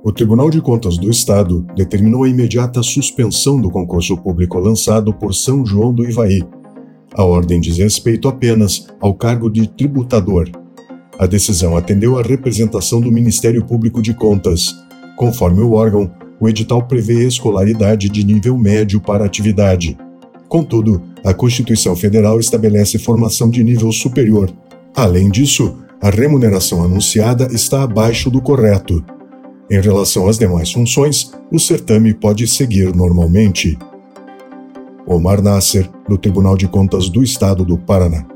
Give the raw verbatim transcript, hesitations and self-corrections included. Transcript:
O Tribunal de Contas do Estado determinou a imediata suspensão do concurso público lançado por São João do Ivaí. A ordem diz respeito apenas ao cargo de tributador. A decisão atendeu à representação do Ministério Público de Contas. Conforme o órgão, o edital prevê escolaridade de nível médio para a atividade. Contudo, a Constituição Federal estabelece formação de nível superior. Além disso, a remuneração anunciada está abaixo do correto. Em relação às demais funções, o certame pode seguir normalmente. Omar Nasser, do Tribunal de Contas do Estado do Paraná.